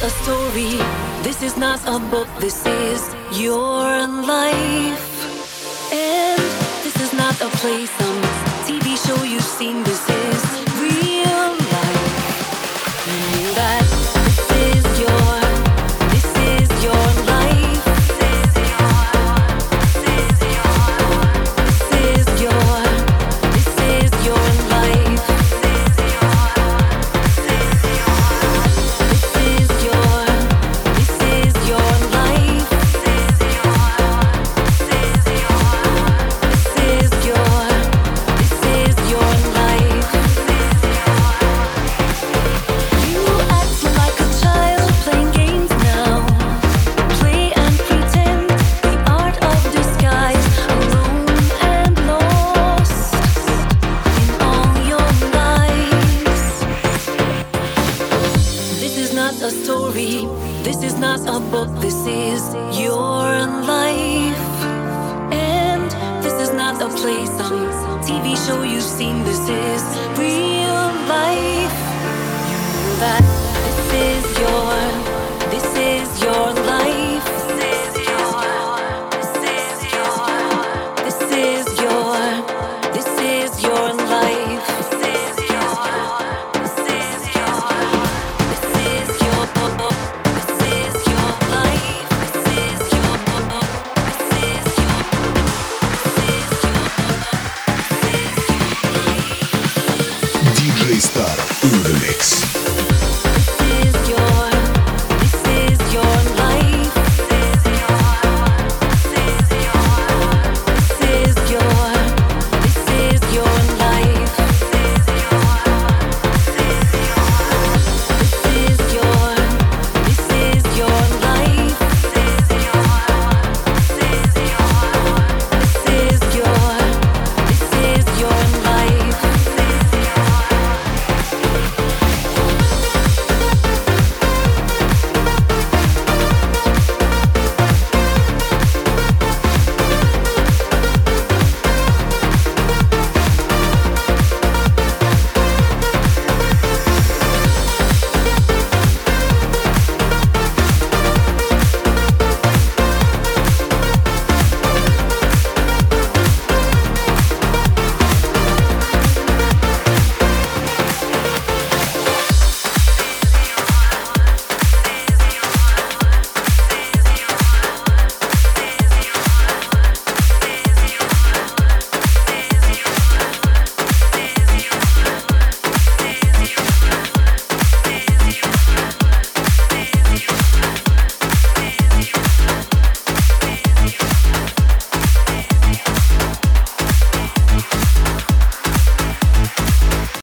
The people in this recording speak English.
a story. This is not a book. This is your life. And this is not a play, some TV show you've seen. This is real life. You knew that this is your life. A story. This is not a book. This is your life. And this is not a play, some TV show you've seen. This is real life. You know that this is your life. This is your life. DJ Star in the mix.